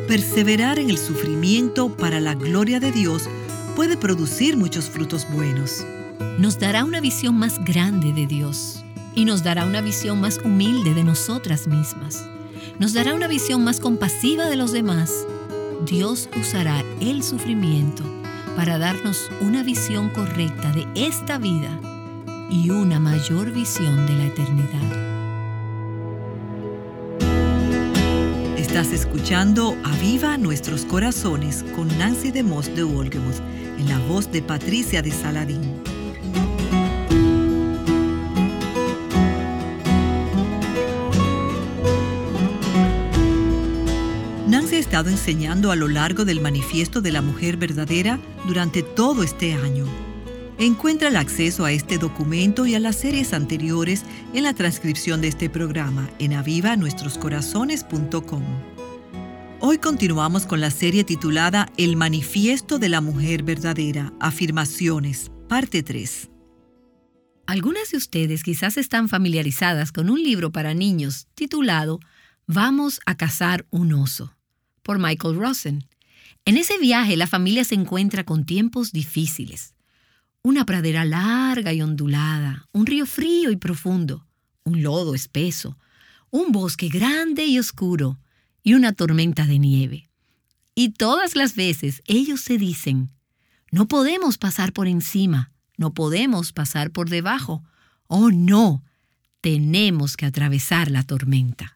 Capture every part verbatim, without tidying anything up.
Perseverar en el sufrimiento para la gloria de Dios puede producir muchos frutos buenos. Nos dará una visión más grande de Dios y nos dará una visión más humilde de nosotras mismas. Nos dará una visión más compasiva de los demás. Dios usará el sufrimiento para darnos una visión correcta de esta vida y una mayor visión de la eternidad. Estás escuchando Aviva Nuestros Corazones con Nancy DeMoss de Wolgemuth, en la voz de Patricia de Saladín. Nancy ha estado enseñando a lo largo del Manifiesto de la Mujer Verdadera durante todo este año. Encuentra el acceso a este documento y a las series anteriores en la transcripción de este programa en aviva nuestros corazones punto com. Hoy continuamos con la serie titulada El Manifiesto de la Mujer Verdadera, Afirmaciones, parte tres. Algunas de ustedes quizás están familiarizadas con un libro para niños titulado Vamos a cazar un oso, por Michael Rosen. En ese viaje la familia se encuentra con tiempos difíciles. Una pradera larga y ondulada, un río frío y profundo, un lodo espeso, un bosque grande y oscuro y una tormenta de nieve. Y todas las veces ellos se dicen, no podemos pasar por encima, no podemos pasar por debajo. Oh no, tenemos que atravesar la tormenta.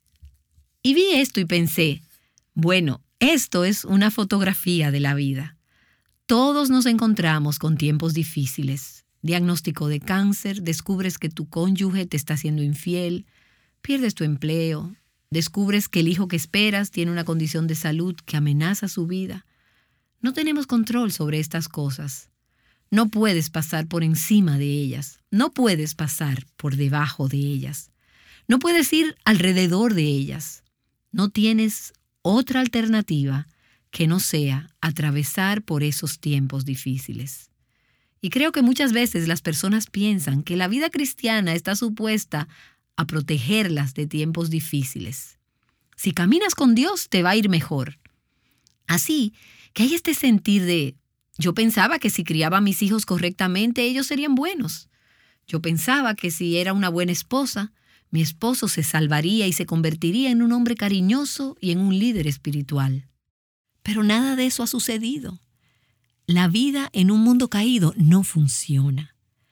Y vi esto y pensé, bueno, esto es una fotografía de la vida. Todos nos encontramos con tiempos difíciles. Diagnóstico de cáncer, descubres que tu cónyuge te está siendo infiel, pierdes tu empleo, descubres que el hijo que esperas tiene una condición de salud que amenaza su vida. No tenemos control sobre estas cosas. No puedes pasar por encima de ellas. No puedes pasar por debajo de ellas. No puedes ir alrededor de ellas. No tienes otra alternativa que no sea atravesar por esos tiempos difíciles. Y creo que muchas veces las personas piensan que la vida cristiana está supuesta a protegerlas de tiempos difíciles. Si caminas con Dios, te va a ir mejor. Así que hay este sentir de, yo pensaba que si criaba a mis hijos correctamente, ellos serían buenos. Yo pensaba que si era una buena esposa, mi esposo se salvaría y se convertiría en un hombre cariñoso y en un líder espiritual. Pero nada de eso ha sucedido. La vida en un mundo caído no funciona.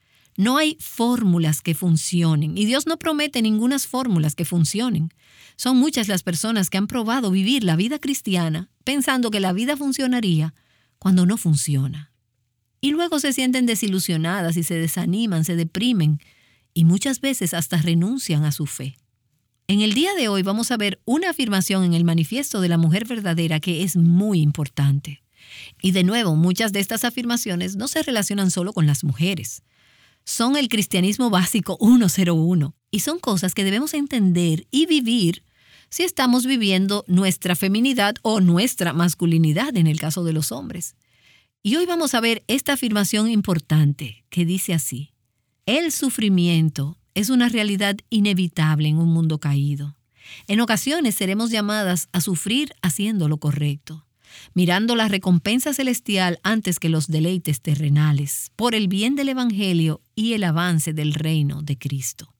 No hay fórmulas que funcionen y Dios no promete ninguna fórmulas que funcionen. Son muchas las personas que han probado vivir la vida cristiana pensando que la vida funcionaría cuando no funciona. Y luego se sienten desilusionadas y se desaniman, se deprimen y muchas veces hasta renuncian a su fe. En el día de hoy vamos a ver una afirmación en el Manifiesto de la Mujer Verdadera que es muy importante. Y de nuevo, muchas de estas afirmaciones no se relacionan solo con las mujeres. Son el cristianismo básico ciento uno y son cosas que debemos entender y vivir si estamos viviendo nuestra feminidad o nuestra masculinidad en el caso de los hombres. Y hoy vamos a ver esta afirmación importante que dice así: el sufrimiento es una realidad inevitable en un mundo caído. En ocasiones seremos llamadas a sufrir haciendo lo correcto, mirando la recompensa celestial antes que los deleites terrenales, por el bien del Evangelio y el avance del reino de Cristo.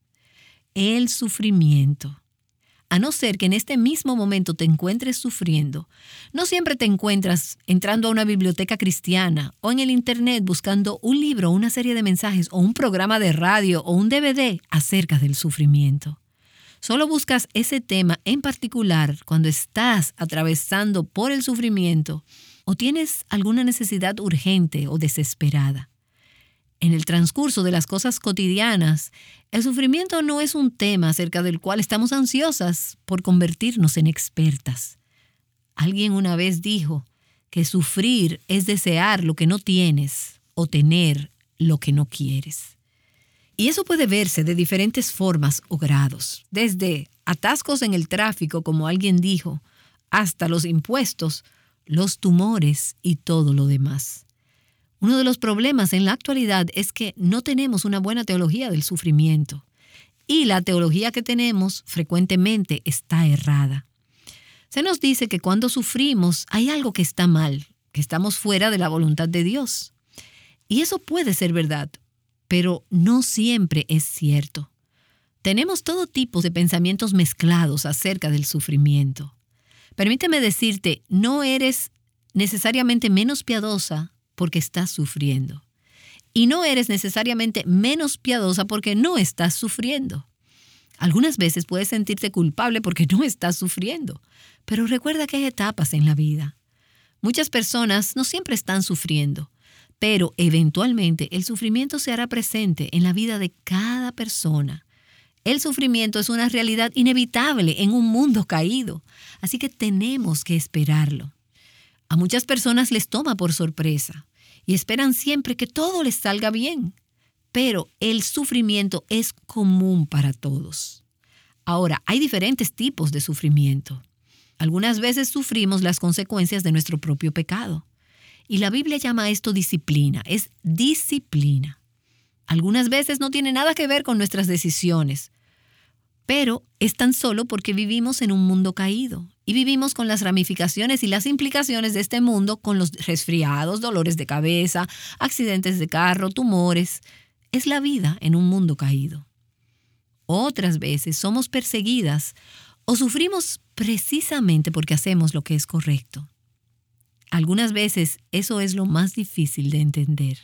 El sufrimiento. A no ser que en este mismo momento te encuentres sufriendo, no siempre te encuentras entrando a una biblioteca cristiana o en el internet buscando un libro, una serie de mensajes o un programa de radio o un D V D acerca del sufrimiento. Solo buscas ese tema en particular cuando estás atravesando por el sufrimiento o tienes alguna necesidad urgente o desesperada. En el transcurso de las cosas cotidianas, el sufrimiento no es un tema acerca del cual estamos ansiosas por convertirnos en expertas. Alguien una vez dijo que sufrir es desear lo que no tienes o tener lo que no quieres. Y eso puede verse de diferentes formas o grados, desde atascos en el tráfico, como alguien dijo, hasta los impuestos, los tumores y todo lo demás. Uno de los problemas en la actualidad es que no tenemos una buena teología del sufrimiento y la teología que tenemos frecuentemente está errada. Se nos dice que cuando sufrimos hay algo que está mal, que estamos fuera de la voluntad de Dios. Y eso puede ser verdad, pero no siempre es cierto. Tenemos todo tipo de pensamientos mezclados acerca del sufrimiento. Permíteme decirte, no eres necesariamente menos piadosa porque estás sufriendo. Y no eres necesariamente menos piadosa porque no estás sufriendo. Algunas veces puedes sentirte culpable porque no estás sufriendo, pero recuerda que hay etapas en la vida. Muchas personas no siempre están sufriendo, pero eventualmente el sufrimiento se hará presente en la vida de cada persona. El sufrimiento es una realidad inevitable en un mundo caído, así que tenemos que esperarlo. A muchas personas les toma por sorpresa y esperan siempre que todo les salga bien, pero el sufrimiento es común para todos. Ahora, hay diferentes tipos de sufrimiento. Algunas veces sufrimos las consecuencias de nuestro propio pecado. Y la Biblia llama esto disciplina, es disciplina. Algunas veces no tiene nada que ver con nuestras decisiones, pero es tan solo porque vivimos en un mundo caído y vivimos con las ramificaciones y las implicaciones de este mundo con los resfriados, dolores de cabeza, accidentes de carro, tumores. Es la vida en un mundo caído. Otras veces somos perseguidas o sufrimos precisamente porque hacemos lo que es correcto. Algunas veces eso es lo más difícil de entender.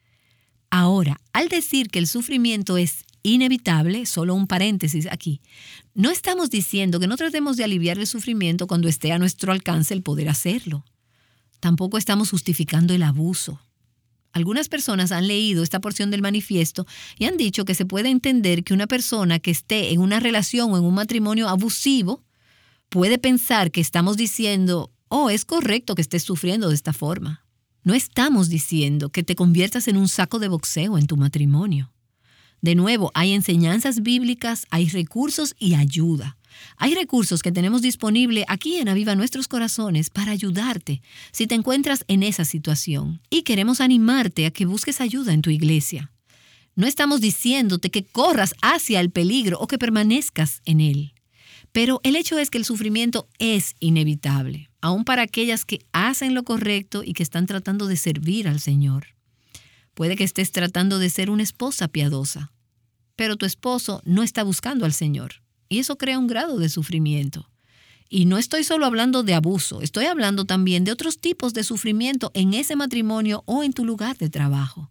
Ahora, al decir que el sufrimiento es inevitable, solo un paréntesis aquí, no estamos diciendo que no tratemos de aliviar el sufrimiento cuando esté a nuestro alcance el poder hacerlo. Tampoco estamos justificando el abuso. Algunas personas han leído esta porción del manifiesto y han dicho que se puede entender que una persona que esté en una relación o en un matrimonio abusivo puede pensar que estamos diciendo, oh, es correcto que estés sufriendo de esta forma. No estamos diciendo que te conviertas en un saco de boxeo en tu matrimonio. De nuevo, hay enseñanzas bíblicas, hay recursos y ayuda. Hay recursos que tenemos disponible aquí en Aviva Nuestros Corazones para ayudarte si te encuentras en esa situación. Y queremos animarte a que busques ayuda en tu iglesia. No estamos diciéndote que corras hacia el peligro o que permanezcas en él. Pero el hecho es que el sufrimiento es inevitable, aun para aquellas que hacen lo correcto y que están tratando de servir al Señor. Puede que estés tratando de ser una esposa piadosa, pero tu esposo no está buscando al Señor. Y eso crea un grado de sufrimiento. Y no estoy solo hablando de abuso, estoy hablando también de otros tipos de sufrimiento en ese matrimonio o en tu lugar de trabajo.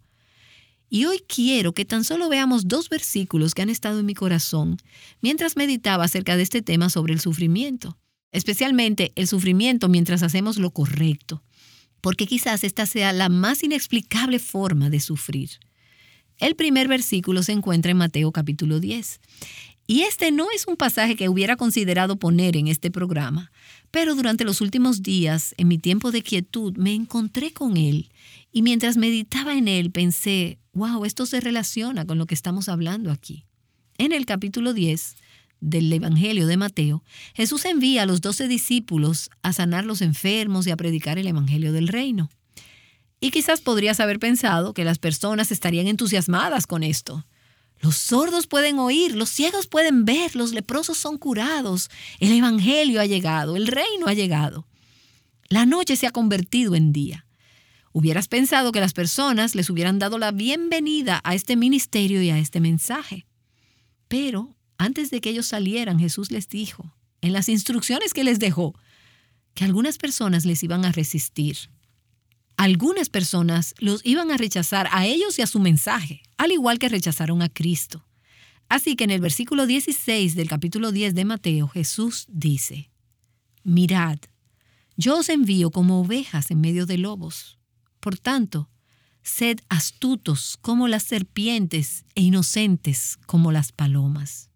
Y hoy quiero que tan solo veamos dos versículos que han estado en mi corazón mientras meditaba acerca de este tema sobre el sufrimiento, especialmente el sufrimiento mientras hacemos lo correcto, porque quizás esta sea la más inexplicable forma de sufrir. El primer versículo se encuentra en Mateo capítulo diez. Y este no es un pasaje que hubiera considerado poner en este programa, pero durante los últimos días, en mi tiempo de quietud, me encontré con él y mientras meditaba en él pensé, wow, esto se relaciona con lo que estamos hablando aquí. En el capítulo diez del Evangelio de Mateo, Jesús envía a los doce discípulos a sanar los enfermos y a predicar el Evangelio del Reino. Y quizás podrías haber pensado que las personas estarían entusiasmadas con esto. Los sordos pueden oír, los ciegos pueden ver, los leprosos son curados, el evangelio ha llegado, el reino ha llegado. La noche se ha convertido en día. Hubieras pensado que las personas les hubieran dado la bienvenida a este ministerio y a este mensaje. Pero antes de que ellos salieran, Jesús les dijo, en las instrucciones que les dejó, que algunas personas les iban a resistir. Algunas personas los iban a rechazar a ellos y a su mensaje, al igual que rechazaron a Cristo. Así que en el versículo dieciséis del capítulo diez de Mateo, Jesús dice, mirad, yo os envío como ovejas en medio de lobos. Por tanto, sed astutos como las serpientes e inocentes como las palomas.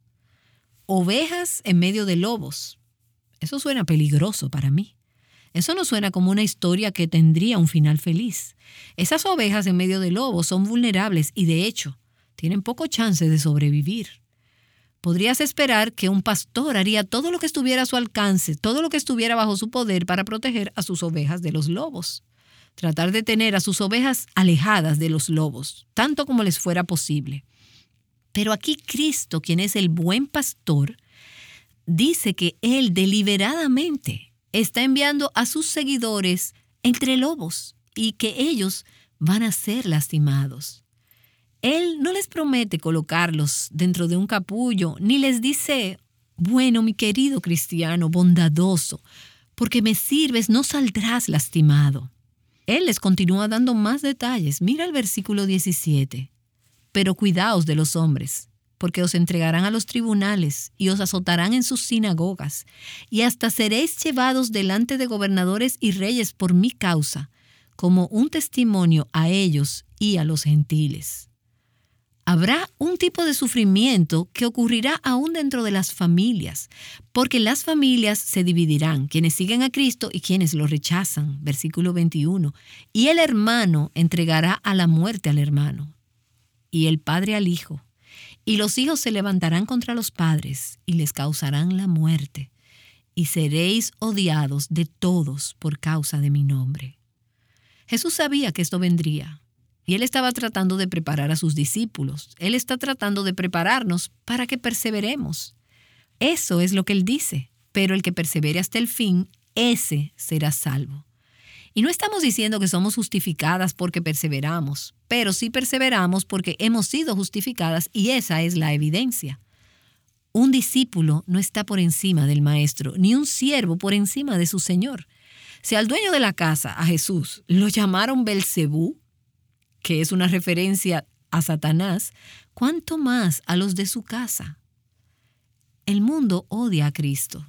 Ovejas en medio de lobos. Eso suena peligroso para mí. Eso no suena como una historia que tendría un final feliz. Esas ovejas en medio de lobos son vulnerables y, de hecho, tienen poco chance de sobrevivir. Podrías esperar que un pastor haría todo lo que estuviera a su alcance, todo lo que estuviera bajo su poder para proteger a sus ovejas de los lobos. Tratar de tener a sus ovejas alejadas de los lobos, tanto como les fuera posible. Pero aquí Cristo, quien es el buen pastor, dice que Él deliberadamente está enviando a sus seguidores entre lobos y que ellos van a ser lastimados. Él no les promete colocarlos dentro de un capullo, ni les dice, bueno, mi querido cristiano bondadoso, porque me sirves no saldrás lastimado. Él les continúa dando más detalles. Mira el versículo diecisiete. Pero cuidaos de los hombres, porque os entregarán a los tribunales y os azotarán en sus sinagogas, y hasta seréis llevados delante de gobernadores y reyes por mi causa, como un testimonio a ellos y a los gentiles. Habrá un tipo de sufrimiento que ocurrirá aún dentro de las familias, porque las familias se dividirán, quienes siguen a Cristo y quienes lo rechazan, versículo veintiuno, y el hermano entregará a la muerte al hermano, y el padre al hijo, y los hijos se levantarán contra los padres y les causarán la muerte, y seréis odiados de todos por causa de mi nombre. Jesús sabía que esto vendría. Y Él estaba tratando de preparar a sus discípulos. Él está tratando de prepararnos para que perseveremos. Eso es lo que Él dice. Pero el que persevere hasta el fin, ese será salvo. Y no estamos diciendo que somos justificadas porque perseveramos, pero sí perseveramos porque hemos sido justificadas y esa es la evidencia. Un discípulo no está por encima del maestro, ni un siervo por encima de su señor. Si al dueño de la casa, a Jesús, lo llamaron Belcebú, que es una referencia a Satanás, ¿cuánto más a los de su casa? El mundo odia a Cristo.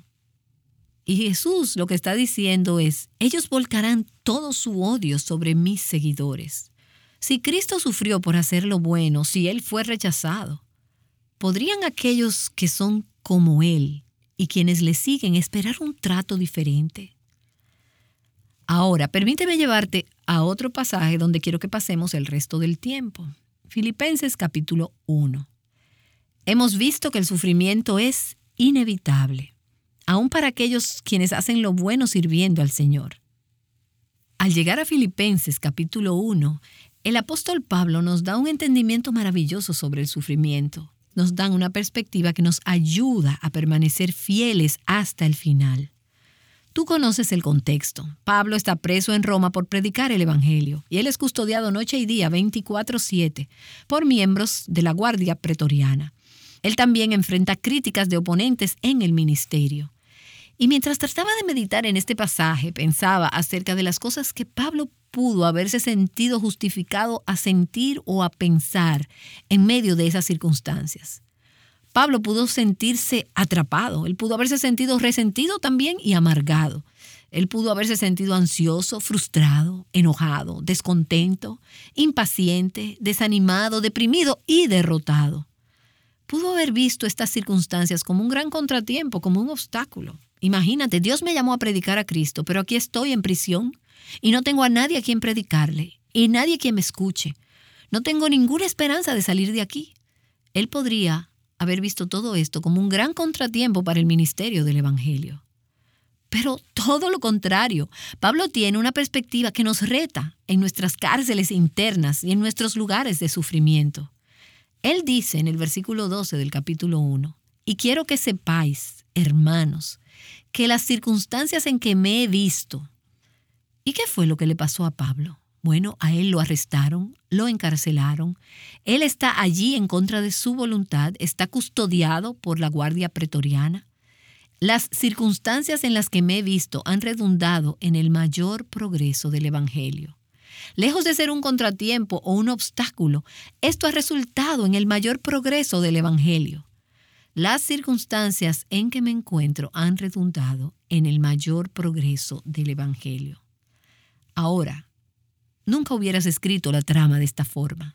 Y Jesús lo que está diciendo es, ellos volcarán todo su odio sobre mis seguidores. Si Cristo sufrió por hacer lo bueno, si Él fue rechazado, ¿podrían aquellos que son como Él y quienes le siguen esperar un trato diferente? Ahora, permíteme llevarte a otro pasaje donde quiero que pasemos el resto del tiempo. Filipenses capítulo uno. Hemos visto que el sufrimiento es inevitable, aun para aquellos quienes hacen lo bueno sirviendo al Señor. Al llegar a Filipenses capítulo uno, el apóstol Pablo nos da un entendimiento maravilloso sobre el sufrimiento. Nos dan una perspectiva que nos ayuda a permanecer fieles hasta el final. Tú conoces el contexto. Pablo está preso en Roma por predicar el Evangelio y él es custodiado noche y día veinticuatro siete por miembros de la Guardia Pretoriana. Él también enfrenta críticas de oponentes en el ministerio. Y mientras trataba de meditar en este pasaje, pensaba acerca de las cosas que Pablo pudo haberse sentido justificado a sentir o a pensar en medio de esas circunstancias. Pablo pudo sentirse atrapado, él pudo haberse sentido resentido también y amargado. Él pudo haberse sentido ansioso, frustrado, enojado, descontento, impaciente, desanimado, deprimido y derrotado. Pudo haber visto estas circunstancias como un gran contratiempo, como un obstáculo. Imagínate, Dios me llamó a predicar a Cristo, pero aquí estoy en prisión y no tengo a nadie a quien predicarle y nadie quien me escuche. No tengo ninguna esperanza de salir de aquí. Él podría haber visto todo esto como un gran contratiempo para el ministerio del Evangelio. Pero todo lo contrario, Pablo tiene una perspectiva que nos reta en nuestras cárceles internas y en nuestros lugares de sufrimiento. Él dice en el versículo doce del capítulo uno, y quiero que sepáis, hermanos, que las circunstancias en que me he visto. ¿Y qué fue lo que le pasó a Pablo? Bueno, a él lo arrestaron, lo encarcelaron. Él está allí en contra de su voluntad, está custodiado por la Guardia Pretoriana. Las circunstancias en las que me he visto han redundado en el mayor progreso del Evangelio. Lejos de ser un contratiempo o un obstáculo, esto ha resultado en el mayor progreso del Evangelio. Las circunstancias en que me encuentro han redundado en el mayor progreso del Evangelio. Ahora, nunca hubieras escrito la trama de esta forma.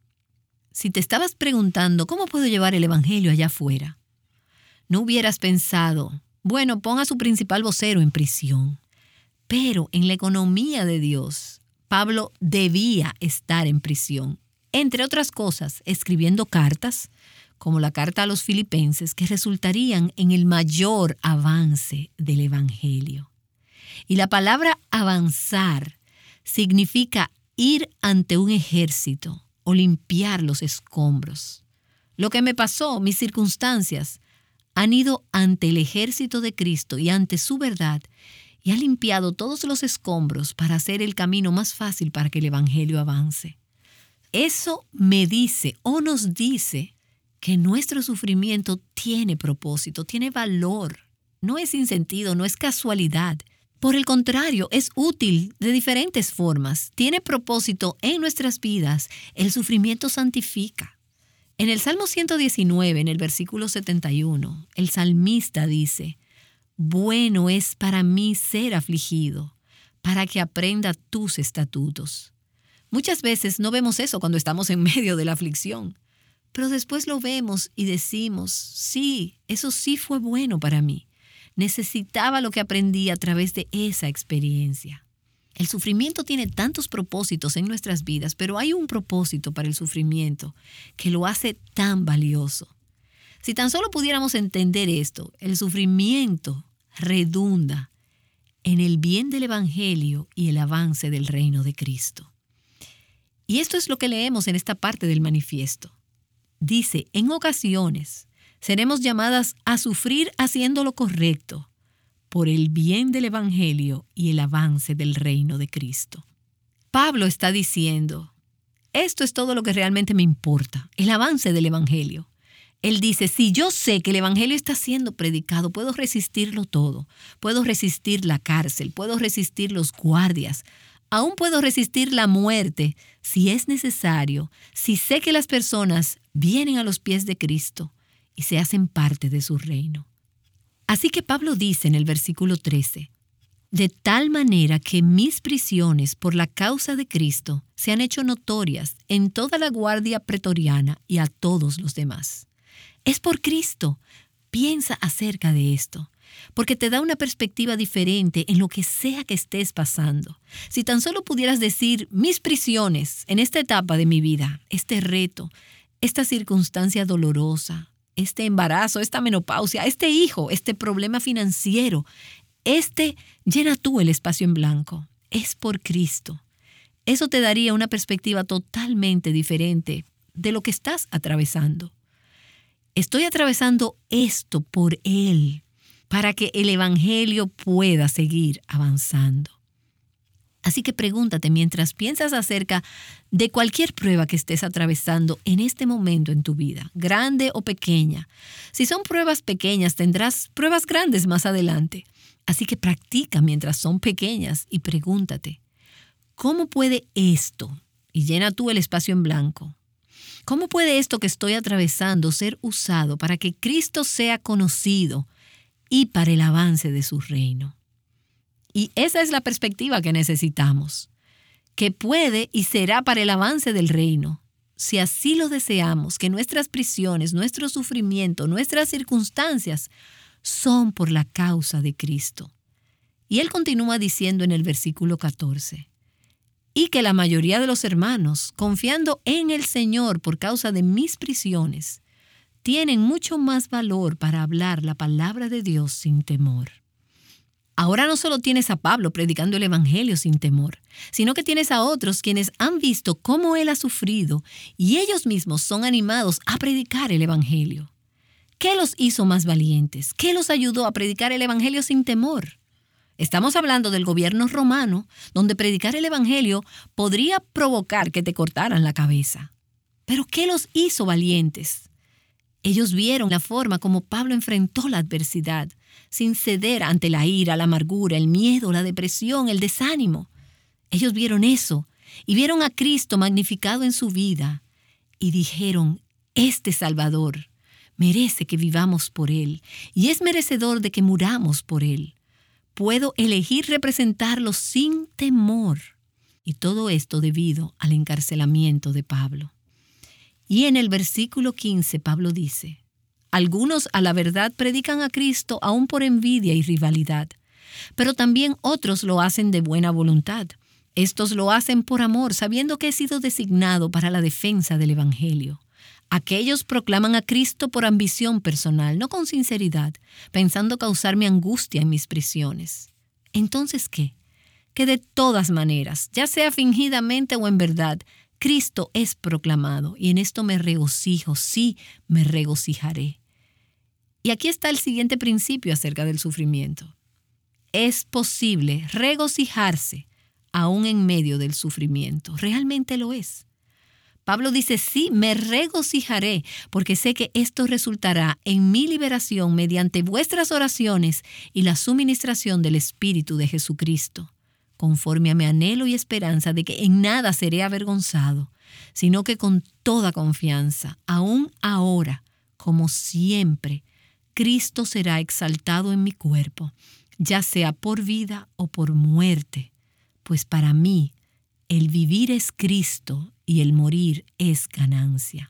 Si te estabas preguntando cómo puedo llevar el Evangelio allá afuera, no hubieras pensado, bueno, pon a su principal vocero en prisión. Pero en la economía de Dios, Pablo debía estar en prisión, entre otras cosas, escribiendo cartas, como la carta a los Filipenses, que resultarían en el mayor avance del Evangelio. Y la palabra avanzar significa ir ante un ejército o limpiar los escombros. Lo que me pasó, mis circunstancias, han ido ante el ejército de Cristo y ante su verdad, y ha limpiado todos los escombros para hacer el camino más fácil para que el Evangelio avance. Eso me dice o nos dice que nuestro sufrimiento tiene propósito, tiene valor. No es sin sentido, no es casualidad. Por el contrario, es útil de diferentes formas. Tiene propósito en nuestras vidas. El sufrimiento santifica. En el Salmo ciento diecinueve, en el versículo setenta y uno, el salmista dice: bueno es para mí ser afligido, para que aprenda tus estatutos. Muchas veces no vemos eso cuando estamos en medio de la aflicción, pero después lo vemos y decimos: sí, eso sí fue bueno para mí. Necesitaba lo que aprendí a través de esa experiencia. El sufrimiento tiene tantos propósitos en nuestras vidas, pero hay un propósito para el sufrimiento que lo hace tan valioso. Si tan solo pudiéramos entender esto, el sufrimiento redunda en el bien del Evangelio y el avance del reino de Cristo. Y esto es lo que leemos en esta parte del manifiesto. Dice: en ocasiones seremos llamadas a sufrir haciendo lo correcto por el bien del Evangelio y el avance del reino de Cristo. Pablo está diciendo: esto es todo lo que realmente me importa, el avance del Evangelio. Él dice: si yo sé que el Evangelio está siendo predicado, puedo resistirlo todo. Puedo resistir la cárcel, puedo resistir los guardias, aún puedo resistir la muerte si es necesario, si sé que las personas vienen a los pies de Cristo y se hacen parte de su reino. Así que Pablo dice en el versículo trece: de tal manera que mis prisiones por la causa de Cristo se han hecho notorias en toda la guardia pretoriana y a todos los demás. Es por Cristo. Piensa acerca de esto, porque te da una perspectiva diferente en lo que sea que estés pasando. Si tan solo pudieras decir: mis prisiones en esta etapa de mi vida, este reto, esta circunstancia dolorosa, este embarazo, esta menopausia, este hijo, este problema financiero, este, llena tú el espacio en blanco. Es por Cristo. Eso te daría una perspectiva totalmente diferente de lo que estás atravesando. Estoy atravesando esto por Él, para que el Evangelio pueda seguir avanzando. Así que pregúntate mientras piensas acerca de cualquier prueba que estés atravesando en este momento en tu vida, grande o pequeña. Si son pruebas pequeñas, tendrás pruebas grandes más adelante. Así que practica mientras son pequeñas y pregúntate: ¿cómo puede esto? Y llena tú el espacio en blanco. ¿Cómo puede esto que estoy atravesando ser usado para que Cristo sea conocido y para el avance de su reino? Y esa es la perspectiva que necesitamos, que puede y será para el avance del reino. Si así lo deseamos, que nuestras prisiones, nuestro sufrimiento, nuestras circunstancias son por la causa de Cristo. Y él continúa diciendo en el versículo catorce: y que la mayoría de los hermanos, confiando en el Señor por causa de mis prisiones, tienen mucho más valor para hablar la palabra de Dios sin temor. Ahora no solo tienes a Pablo predicando el Evangelio sin temor, sino que tienes a otros quienes han visto cómo él ha sufrido y ellos mismos son animados a predicar el Evangelio. ¿Qué los hizo más valientes? ¿Qué los ayudó a predicar el Evangelio sin temor? Estamos hablando del gobierno romano, donde predicar el Evangelio podría provocar que te cortaran la cabeza. ¿Pero qué los hizo valientes? Ellos vieron la forma como Pablo enfrentó la adversidad, sin ceder ante la ira, la amargura, el miedo, la depresión, el desánimo. Ellos vieron eso y vieron a Cristo magnificado en su vida y dijeron: este Salvador merece que vivamos por Él y es merecedor de que muramos por Él. Puedo elegir representarlo sin temor. Y todo esto debido al encarcelamiento de Pablo. Y en el versículo quince Pablo dice: algunos a la verdad predican a Cristo aún por envidia y rivalidad, pero también otros lo hacen de buena voluntad. Estos lo hacen por amor, sabiendo que he sido designado para la defensa del Evangelio. Aquellos proclaman a Cristo por ambición personal, no con sinceridad, pensando causarme angustia en mis prisiones. ¿Entonces qué? Que de todas maneras, ya sea fingidamente o en verdad, Cristo es proclamado, y en esto me regocijo, sí, me regocijaré. Y aquí está el siguiente principio acerca del sufrimiento. es posible regocijarse aún en medio del sufrimiento. Realmente lo es. Pablo dice, sí, me regocijaré porque sé que esto resultará en mi liberación mediante vuestras oraciones y la suministración del Espíritu de Jesucristo, conforme a mi anhelo y esperanza de que en nada seré avergonzado, sino que con toda confianza, aún ahora, como siempre, Cristo será exaltado en mi cuerpo, ya sea por vida o por muerte, pues para mí el vivir es Cristo y el morir es ganancia.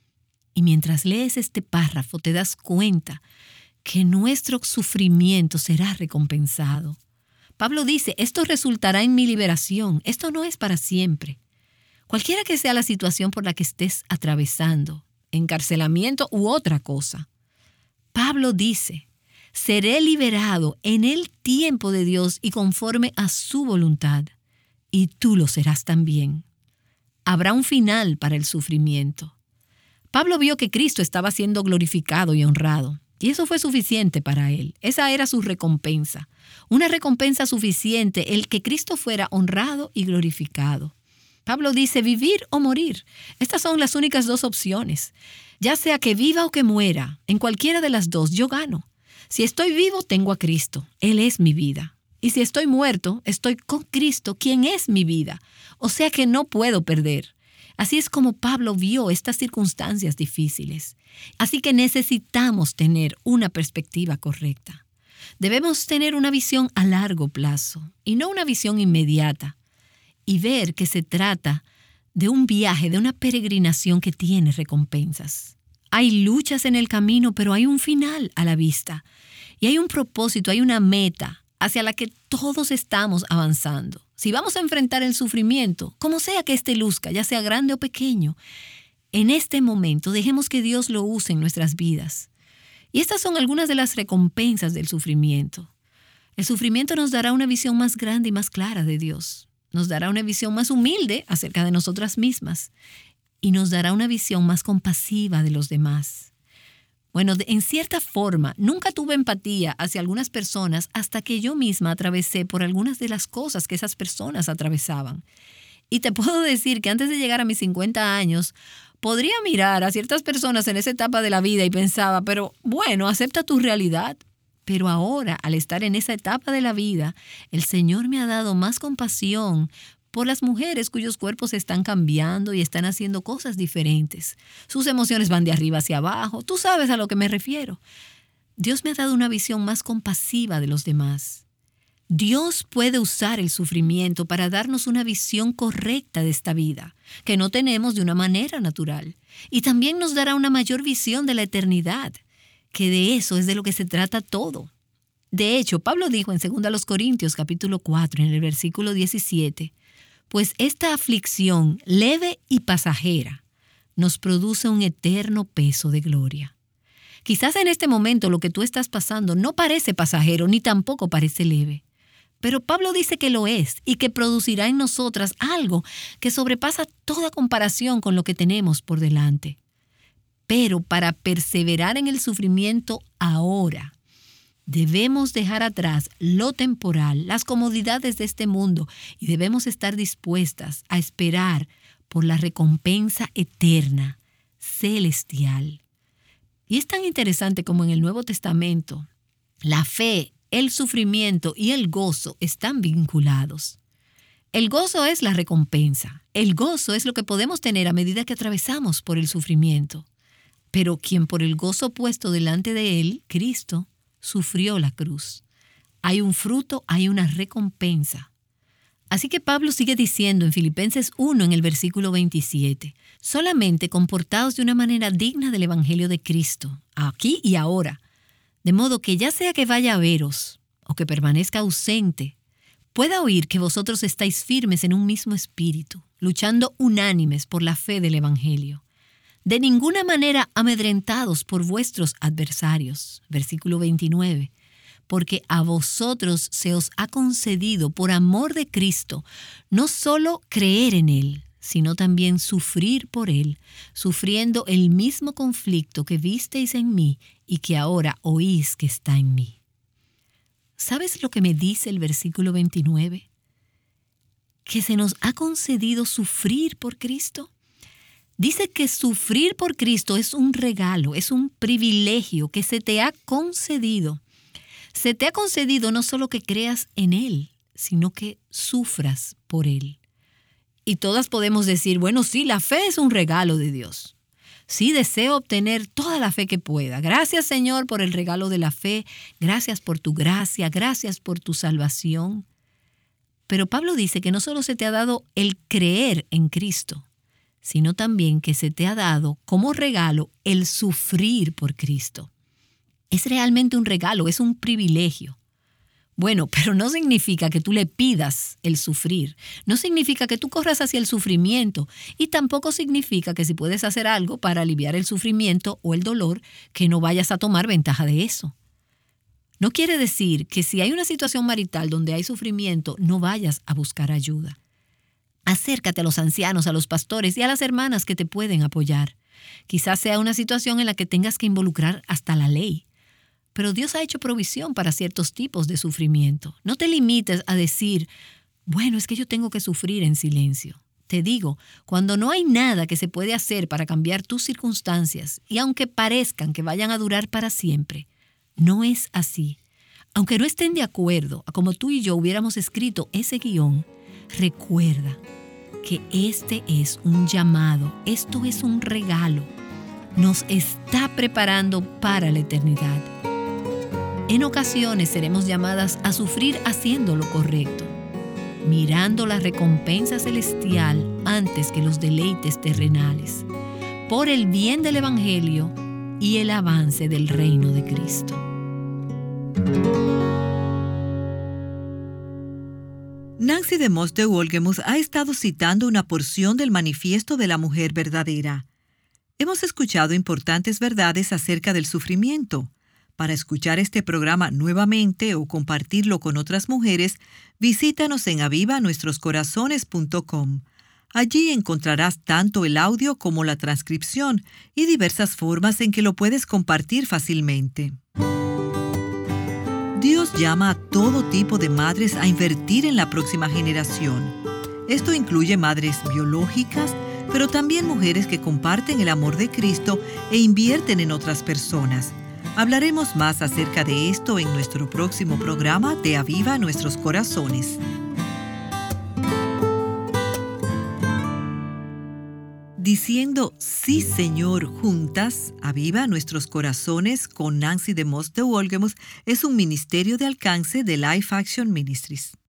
Y mientras lees este párrafo te das cuenta que nuestro sufrimiento será recompensado. Pablo dice, esto resultará en mi liberación, esto no es para siempre. Cualquiera que sea la situación por la que estés atravesando, encarcelamiento u otra cosa, Pablo dice, seré liberado en el tiempo de Dios y conforme a su voluntad, y tú lo serás también. Habrá un final para el sufrimiento. Pablo vio que Cristo estaba siendo glorificado y honrado, y eso fue suficiente para él. Esa era su recompensa. Una recompensa suficiente, el que Cristo fuera honrado y glorificado. Pablo dice, vivir o morir. Estas son las únicas dos opciones. Ya sea que viva o que muera, en cualquiera de las dos yo gano. Si estoy vivo, tengo a Cristo. Él es mi vida. Y si estoy muerto, estoy con Cristo, quien es mi vida. O sea que no puedo perder. Así es como Pablo vio estas circunstancias difíciles. Así que necesitamos tener una perspectiva correcta. Debemos tener una visión a largo plazo y no una visión inmediata. Y ver que se trata de un viaje, de una peregrinación que tiene recompensas. Hay luchas en el camino, pero hay un final a la vista. Y hay un propósito, hay una meta hacia la que todos estamos avanzando. Si vamos a enfrentar el sufrimiento, como sea que éste luzca, ya sea grande o pequeño, en este momento dejemos que Dios lo use en nuestras vidas. Y estas son algunas de las recompensas del sufrimiento. El sufrimiento nos dará una visión más grande y más clara de Dios. Nos dará una visión más humilde acerca de nosotras mismas. Y nos dará una visión más compasiva de los demás. Bueno, en cierta forma, nunca tuve empatía hacia algunas personas hasta que yo misma atravesé por algunas de las cosas que esas personas atravesaban. Y te puedo decir que antes de llegar a mis cincuenta años, podría mirar a ciertas personas en esa etapa de la vida y pensaba, pero bueno, acepta tu realidad. Pero ahora, al estar en esa etapa de la vida, el Señor me ha dado más compasión por las mujeres cuyos cuerpos están cambiando y están haciendo cosas diferentes. Sus emociones van de arriba hacia abajo. Tú sabes a lo que me refiero. Dios me ha dado una visión más compasiva de los demás. Dios puede usar el sufrimiento para darnos una visión correcta de esta vida, que no tenemos de una manera natural. Y también nos dará una mayor visión de la eternidad, que de eso es de lo que se trata todo. De hecho, Pablo dijo en dos Corintios capítulo cuatro, en el versículo diecisiete, pues esta aflicción leve y pasajera nos produce un eterno peso de gloria. Quizás en este momento lo que tú estás pasando no parece pasajero ni tampoco parece leve. Pero Pablo dice que lo es y que producirá en nosotras algo que sobrepasa toda comparación con lo que tenemos por delante. Pero para perseverar en el sufrimiento ahora, debemos dejar atrás lo temporal, las comodidades de este mundo y debemos estar dispuestas a esperar por la recompensa eterna, celestial. Y es tan interesante como en el Nuevo Testamento, la fe, el sufrimiento y el gozo están vinculados. El gozo es la recompensa. El gozo es lo que podemos tener a medida que atravesamos por el sufrimiento. Pero quien por el gozo puesto delante de él, Cristo, sufrió la cruz. Hay un fruto, hay una recompensa. Así que Pablo sigue diciendo en Filipenses uno, en el versículo veintisiete, solamente comportaos de una manera digna del Evangelio de Cristo, aquí y ahora, de modo que ya sea que vaya a veros o que permanezca ausente, pueda oír que vosotros estáis firmes en un mismo espíritu, luchando unánimes por la fe del Evangelio. De ninguna manera amedrentados por vuestros adversarios. Versículo veintinueve. Porque a vosotros se os ha concedido por amor de Cristo no solo creer en Él, sino también sufrir por Él, sufriendo el mismo conflicto que visteis en mí y que ahora oís que está en mí. ¿Sabes lo que me dice el versículo veintinueve? Que se nos ha concedido sufrir por Cristo. Dice que sufrir por Cristo es un regalo, es un privilegio que se te ha concedido. Se te ha concedido no solo que creas en Él, sino que sufras por Él. Y todas podemos decir, bueno, sí, la fe es un regalo de Dios. Sí, deseo obtener toda la fe que pueda. Gracias, Señor, por el regalo de la fe. Gracias por tu gracia. Gracias por tu salvación. Pero Pablo dice que no solo se te ha dado el creer en Cristo, sino también que se te ha dado como regalo el sufrir por Cristo. Es realmente un regalo, es un privilegio. Bueno, pero no significa que tú le pidas el sufrir. No significa que tú corras hacia el sufrimiento. Y tampoco significa que si puedes hacer algo para aliviar el sufrimiento o el dolor, que no vayas a tomar ventaja de eso. No quiere decir que si hay una situación marital donde hay sufrimiento, no vayas a buscar ayuda. Acércate a los ancianos, a los pastores y a las hermanas que te pueden apoyar. Quizás sea una situación en la que tengas que involucrar hasta la ley. Pero Dios ha hecho provisión para ciertos tipos de sufrimiento. No te limites a decir, bueno, es que yo tengo que sufrir en silencio. Te digo, cuando no hay nada que se puede hacer para cambiar tus circunstancias, y aunque parezcan que vayan a durar para siempre, no es así. Aunque no estén de acuerdo a como tú y yo hubiéramos escrito ese guión, recuerda que este es un llamado, esto es un regalo. Nos está preparando para la eternidad. En ocasiones seremos llamadas a sufrir haciendo lo correcto, mirando la recompensa celestial antes que los deleites terrenales, por el bien del Evangelio y el avance del reino de Cristo. Nancy DeMoss de Wolgemuth ha estado citando una porción del Manifiesto de la Mujer Verdadera. Hemos escuchado importantes verdades acerca del sufrimiento. Para escuchar este programa nuevamente o compartirlo con otras mujeres, visítanos en aviva nuestros corazones punto com. Allí encontrarás tanto el audio como la transcripción y diversas formas en que lo puedes compartir fácilmente. Dios llama a todo tipo de madres a invertir en la próxima generación. Esto incluye madres biológicas, pero también mujeres que comparten el amor de Cristo e invierten en otras personas. Hablaremos más acerca de esto en nuestro próximo programa de Aviva Nuestros Corazones. Diciendo sí, Señor, juntas, Aviva Nuestros Corazones con Nancy DeMoss de Wolgemuth es un ministerio de alcance de Life Action Ministries.